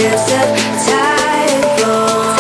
dance of tired bones.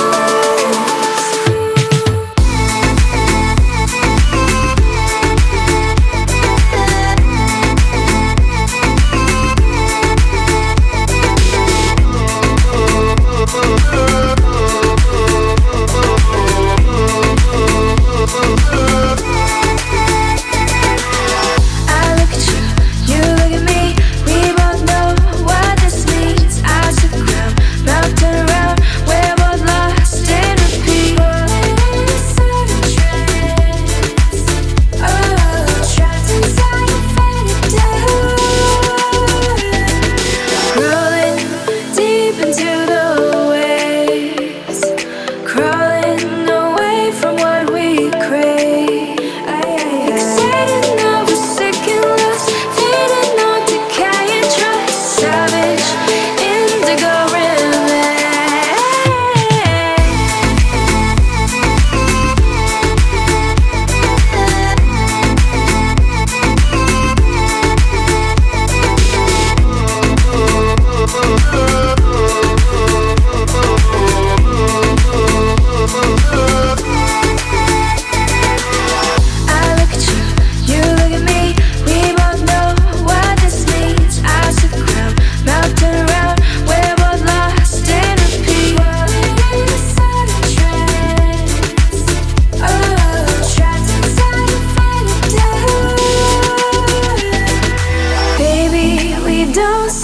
I look at you, you look at me. We both know what this means. I took the ground, now turn around. We're both lost in repeat. Falling inside a trance. Oh, trapped inside a faded down. Rolling deep into the waves, crawling away from what we crave. Excited, nervous, sick and lost, feeding on decaying trust. Savage, indigo rhythm. I look at you, you look at me. We both know what this means. I took the ground, now turn around. We're both lost in repeat. Falling inside a trance. Oh, trapped inside a faded down. Baby, we don't